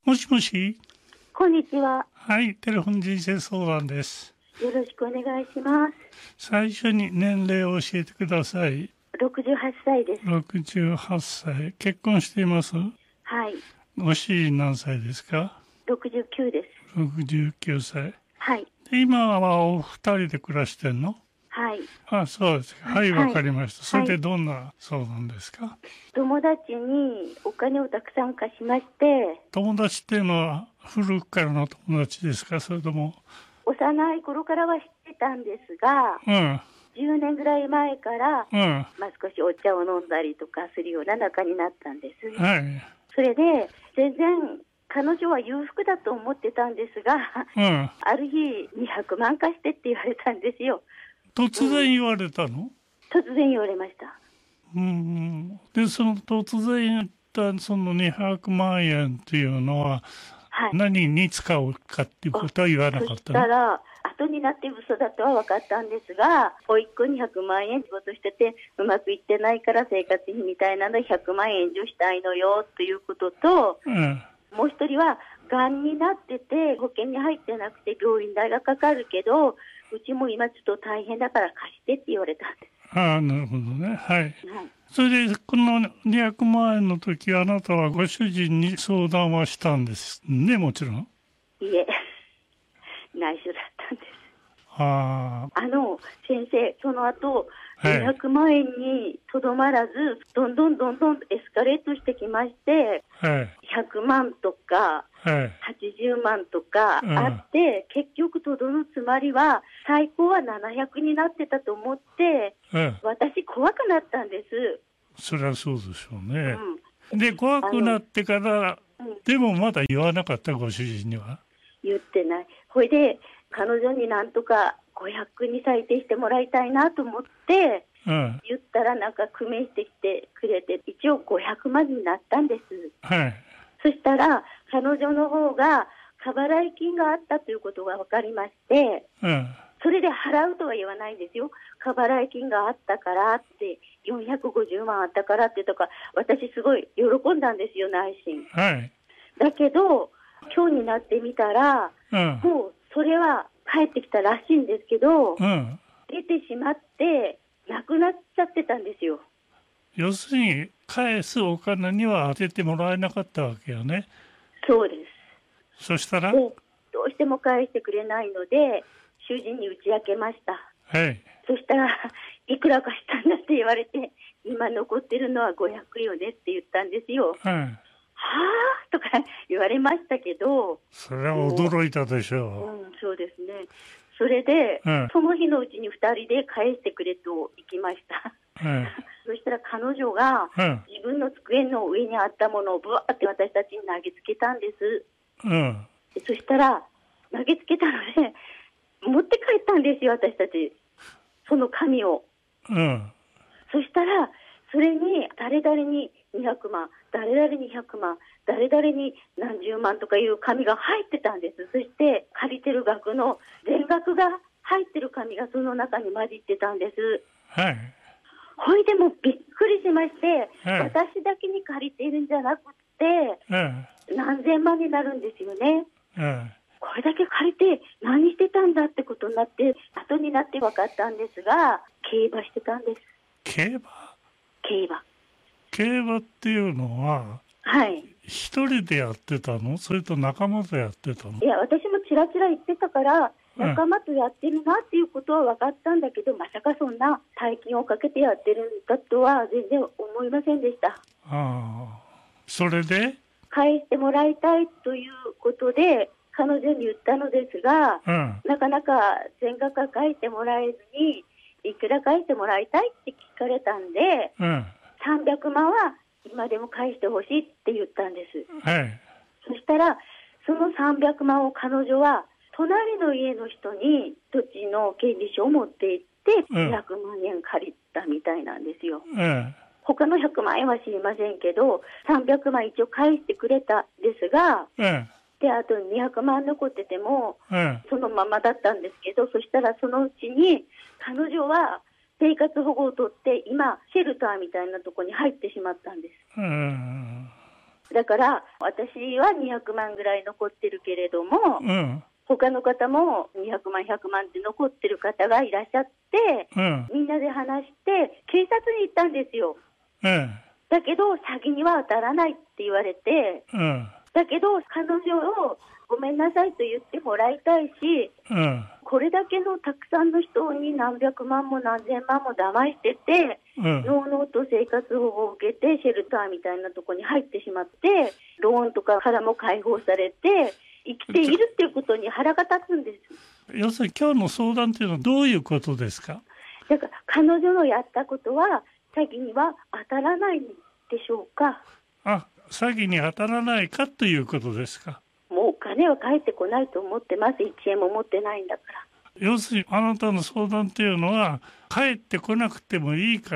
もしもし。 こんにちは。 はい、テレフォン人生相談です。 よろしくお願いします。 最初に年齢を教えてください。 68歳です。 68歳。結婚しています？ はい。 ご主人何歳ですか 69です。 69歳。 はい。 で今はお二人で暮らしてんの？ はい。 あ、そうですか。はい、わかりました。それではい。 どんな相談ですか？ 友達にお金をたくさん貸しまして、 友達っていうのは古くからの友達ですか？それとも。 幼い頃からは知ってたんですが、 うん。 10年ぐらい前から、 うん。 少しお茶を飲んだりとかするような仲になったんです。 はい。 それで、全然彼女は裕福だと思ってたんですが、 うん。 ある日200万貸してって言われたんですよ。 突然言われたの？ 突然言われました。 で、その突然言ったその200万円っていうのははい。 何に使うかっていうことは言わなかそしったの？ たら、後になって嘘だとは分かったんですが、おいっ子に100万円仕事してて、うまくいってないから生活費みたいなの100万円援助したいのよということと、 うん。 もう一人は、がんになってて、保険に入ってなくて病院代がかかるけど、うちも今ちょっと大変だから貸してって言われたんでああ、なるほどね。はい。 す。はい。 それで、この200万円の時、あなたはご主人に相談はしたんですね、もちろん。 いえ、内緒だったんです。 あ先生、その後、 あ、はい。 200万円にとどまらず、どんどんエスカレートしてきまして、 はい。 100万とか、 はい。 80万とかあって、結局とどのつまりは、最高は700になってたと思って、私怖くなったんです。 そりゃそうでしょうね。 うん。 で、怖くなってから、 うん、 でもまだ言わなかった、ご主人には。 言ってない。ほいで、彼女になんとか500に最低してもらいたいなと思って、 うん。 言ったらなんか工面してきてくれて、一応500万になったんです。 はい。 そしたら、彼女の方が過払い金があったということが分かりまして、 うん。 それで払うとは言わないんですよ。過払い金があったからって、450万あったからってとか、私すごい喜んだんですよ、内心。 はい。 だけど、今日になってみたら、 うん。 もうそれは帰ってきたらしいんですけど、 うん。 出てしまって、なくなっちゃってたんですよ。 要するに、返すお金には当ててもらえなかったわけよね。 そうです。 そしたら、 で、どうしても返してくれないので、主人に打ち明けました。 はい。 そしたら、いくら貸したんだって言われて、今残ってるのは500よねって言ったんですよ。 はい。 はぁとか言われましたけど、 それは驚いたでしょそうですね。それで、 うん。 その日のうちに2人で返してくれと行きました。 はい。 そしたら彼女がうん。 自分の机の上にあったものをぶわーって私たちに投げつけたんです。 うん。 そしたら、投げつけたので、持って帰ったんですよ、私たち。その紙を。 うん。 そしたら、それに、誰々に200万、誰々に100万、誰々に何十万とかいう紙が入ってたんです。そして、借りてる額の全額が入ってる紙がその中に混じってたんです。 はい。 ほいでもびっくりしまして、 はい。 私だけに借りているんじゃなくて、 うん。 何千万になるんですよね。 うん。 これだけ借りて何してたんだってことになって、後になって分かったんですが、競馬してたんです。 競馬？ 競馬。 競馬っていうのは、 はい。 一人でやってたの？それと仲間とやってたの？ いや、私もちらちら言ってたから、 うん。 仲間とやってるなっていうことは分かったんだけど、まさかそんな大金をかけてやってるんだとは全然思いませんでした。 ああ。それで？ 返してもらいたいということで、彼女に言ったのですが、 うん。 なかなか全額は返してもらえずに、いくら返してもらいたいって聞かれたんで、 うん。 300万は今でも返してほしいって言ったんです。 はい。 そしたら、その300万を彼女は、隣の家の人に土地の権利書を持って行って、200万円借りたみたいなんですよ。 うん。 他の100万円は知りませんけど、300万一応返してくれたですが、 うん。 で、あと200万残ってても、 うん。 そのままだったんですけど、そしたらそのうちに、彼女は生活保護を取って、今、シェルターみたいなところに入ってしまったんです。 だから私は200万ぐらい残ってるけれども、 うん。 他の方も200万、100万って残ってる方がいらっしゃって、 うん。 みんなで話して警察に行ったんですよ。だけど詐欺には当たらないって言われて、 うん。 だけど彼女をごめんなさいと言ってもらいたいし、 うん。 これだけのたくさんの人に何百万も何千万も騙してて、 うん。 のうのうと生活保護を受けてシェルターみたいなところに入ってしまって、ローンとかからも解放されて生きているっていうことに腹が立つんです。 要するに今日の相談というのはどういうことですか？ だから彼女のやったことは詐欺には当たらないんでしょうか？ 詐欺に当たらないかということですか？ もうお金は返ってこないと思ってます。1円も持ってないんだから。 要するにあなたの相談っていうのは帰ってこなくてもいいから、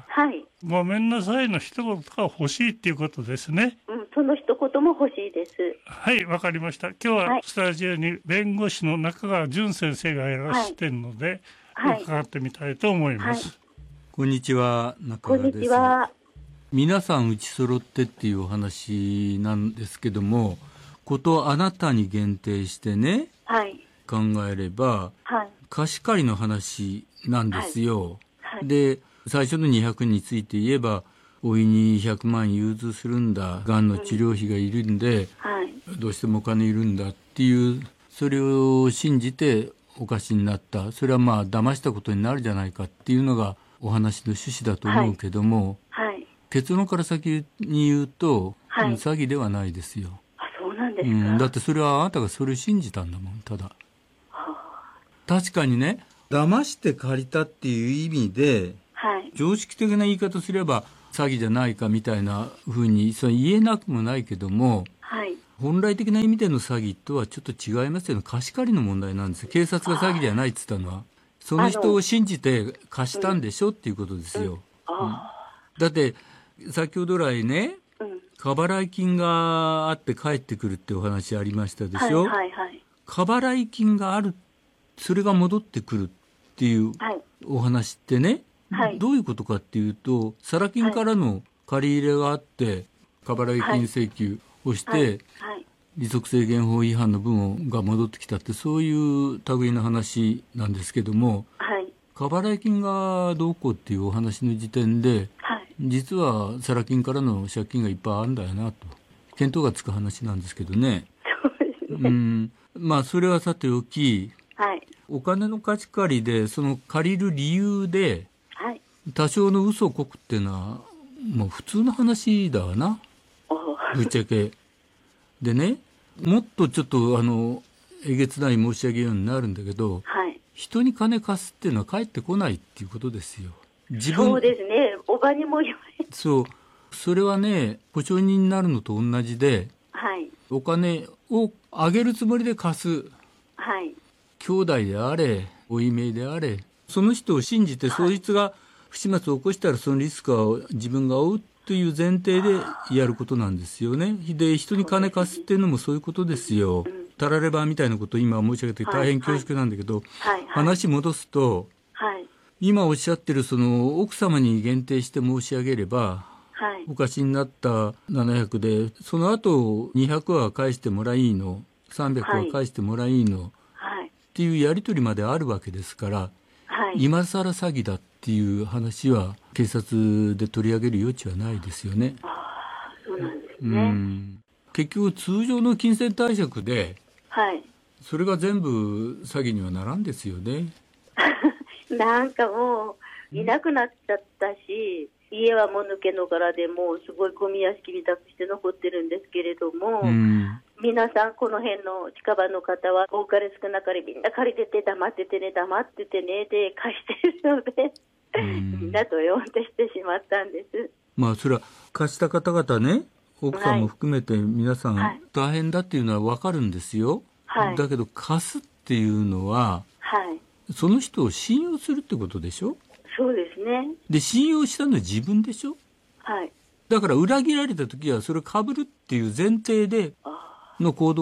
はい、 ごめんなさいの一言が欲しいっていうことですね。 その一言も欲しいです。 はい、わかりました。今日はスタジオに弁護士の中川淳先生がいらしてるので、伺ってみたいと思います。 こんにちは、中川です。 こんにちは。 皆さんうち揃ってっていうお話なんですけども、ことあなたに限定してね、考えれば、貸し借りの話なんですよ。で、最初の200について言えば、おいに100万融通するんだ、がんの治療費がいるんで、どうしてもお金いるんだっていう、それを信じてお貸しになった。それはまあ騙したことになるじゃないかっていうのがお話の趣旨だと思うけども、結論から先に言うと、詐欺ではないですよ。 そうなんですか。 だってそれはあなたがそれを信じたんだもん。ただ確かにね、騙して借りたっていう意味で、常識的な言い方すれば詐欺じゃないかみたいなふうにそれ言えなくもないけども、本来的な意味での詐欺とはちょっと違いますよね。貸し借りの問題なんですよ。警察が詐欺じゃないって言ったのは、その人を信じて貸したんでしょっていうことですよ。だって先ほど来ね、過払い金があって返ってくるってお話ありましたでしょ。過払い金がある、それが戻ってくるっていうお話ってね、どういうことかっていうと、サラ金からの借り入れがあって過払い金請求をして、利息制限法違反の分が戻ってきたって、そういう類の話なんですけども、過払い金がどうこうっていうお話の時点で、実はサラ金からの借金がいっぱいあるんだよなと見当がつく話なんですけどね。まあそれはさておき、お金の貸し借りでその借りる理由で多少の嘘をこくっていうのはもう普通の話だわな、ぶっちゃけでね。もっとちょっとえげつない申し上げようになるんだけど、人に金貸すっていうのは返ってこないっていうことですよ。 そうですね。おばにも言われて。 それはね、保証人になるのと同じで、お金をあげるつもりで貸す、兄弟であれおいめいであれ、その人を信じて、そいつが不始末を起こしたらそのリスクは自分が負うという前提でやることなんですよね。で、人に金貸すっていうのもそういうことですよ。たらればみたいなことを今申し上げて大変恐縮なんだけど、話戻すと、今おっしゃってるその奥様に限定して申し上げれば、お貸しになった700でその後200は返してもらいの、300は返してもらいの、っていうやり取りまであるわけですから、今更詐欺だっていう話は警察で取り上げる余地はないですよね。 そうなんですね。 結局通常の金銭貸借で、それが全部詐欺にはならんですよね。 なんかもういなくなっちゃったし、家はもぬけの殻でもうすごいゴミ屋敷みたくして残ってるんですけれども、皆さんこの辺の近場の方は多かれ少なかれみんな借りてて黙っててねで貸してるのでみんなと呼んでしてしまったんです。 まあそれは貸した方々ね、奥さんも含めて皆さん大変だっていうのは分かるんですよ。だけど貸すっていうのは、その人を信用するってことでしょ。 そうですね。 で信用したのは自分でしょ。だから裏切られた時はそれを被るっていう前提での行動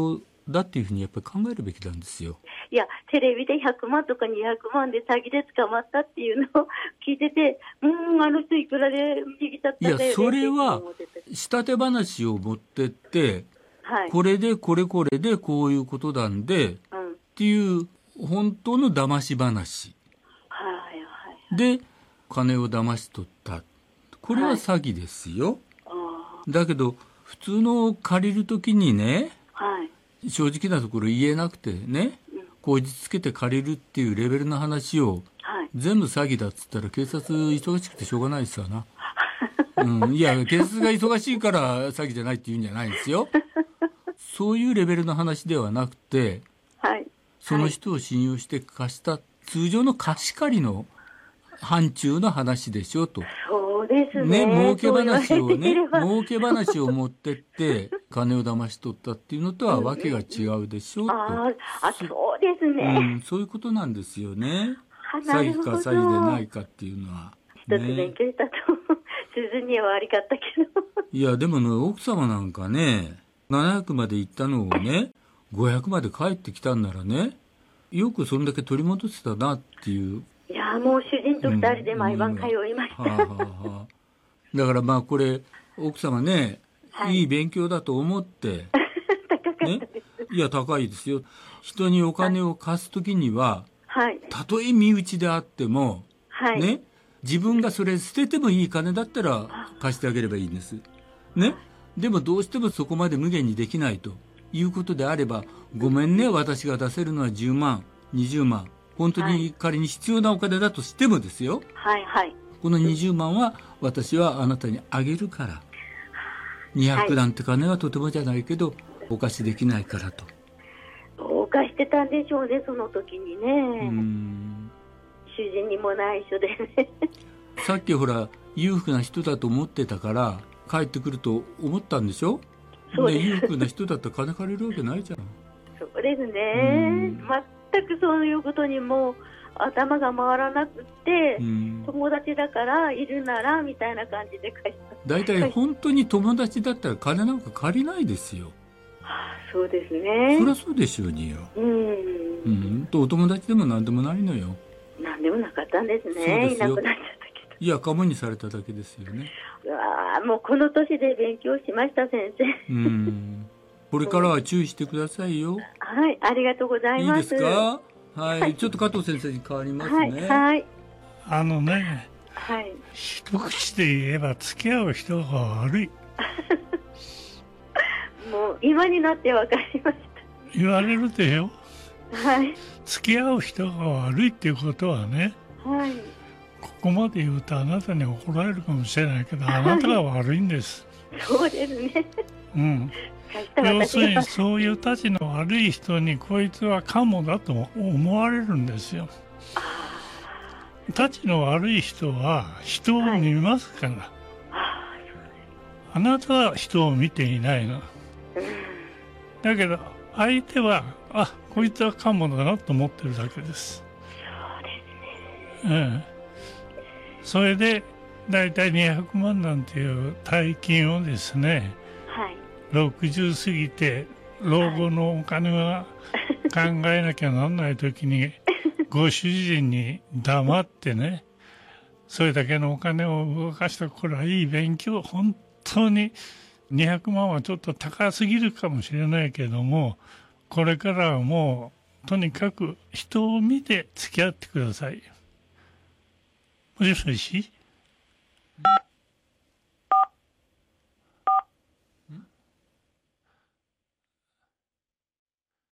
だっていうふうにやっぱり考えるべきなんですよ。 いや、テレビで100万とか200万で詐欺で捕まったっていうのを聞いてて、あの人いくらで逃げちゃったんだよね。 いや、それは仕立て話を持ってって、はい、これでこれこれでこういうことなんで、っていう本当の騙し話、はいはいはい、で金を騙し取った、これは詐欺ですよ、はい、だけど普通の借りるときにね、はい、正直なところ言えなくてね、口実つけて借りるっていうレベルの話を、はい、全部詐欺だっつったら警察忙しくてしょうがないですよないや、警察が忙しいから詐欺じゃないって言うんじゃないんですよそういうレベルの話ではなくて、はい、その人を信用して貸した通常の貸し借りの範疇の話でしょと。 そうですね。 儲け話をね、儲け話を持ってって金を騙し取ったっていうのとはわけが違うでしょと。 そうですね、 そういうことなんですよね。詐欺か詐欺でないかっていうのは、 一つ勉強したと鈴には悪かったけどいやでもね、奥様なんかね、700まで行ったのをね500まで帰ってきたんならね、よくそんだけ取り戻せたなっていう。 いや、もう主人と2人で毎晩通いました、 だからまあこれ奥様ね、はい、いい勉強だと思って高かったです、ね、 いや高いですよ。人にお金を貸すときには、はい、たとえ身内であっても、はいね、自分がそれ捨ててもいい金だったら貸してあげればいいんですね。でもどうしてもそこまで無限にできないということであれば、ごめんね、私が出せるのは10万20万、本当に仮に必要なお金だとしてもですよ、はいはい、この20万は私はあなたにあげるから、200なんて金はとてもじゃないけどお貸しできないからと。 どうかしてたんでしょうね、その時にね。主人にも内緒でねさっきほら裕福な人だと思ってたから帰ってくると思ったんでしょ。そうです。で裕福な人だったら金借りるわけないじゃん。 そうですね。全くそういうことにも頭が回らなくて、友達だからいるならみたいな感じで返した。 だいたい本当に友達だったら金なんか借りないですよ。 そうですね。 そりゃそうでしょうによ。お友達でも何でもないのよ。 何でもなかったんですね。いなくなっちゃったけど。 いや、カモにされただけですよね。 もうこの年で勉強しました、先生。 これからは注意してくださいよ。 はい、ありがとうございます。 いいですか。はい、ちょっと加藤先生に変わりますね。 はい。 はい、一口で言えば付き合う人が悪いもう今になって分かりました。 言われるでよ。 はい。 付き合う人が悪いっていうことはね、はい、ここまで言うとあなたに怒られるかもしれないけど、あなたが悪いんです。 そうですね。 要するにそういうたちの悪い人にこいつはカモだと思われるんですよ。たちの悪い人は人を見ますから、あなたは人を見ていないの。だけど相手はこいつはカモだなと思ってるだけです。そうですね。それでだいたい200万なんていう大金をですね、60過ぎて老後のお金は考えなきゃなんない時にご主人に黙ってね、それだけのお金を動かした頃はいい勉強、本当に200万はちょっと高すぎるかもしれないけども、これからはもうとにかく人を見て付き合ってください。もしもし。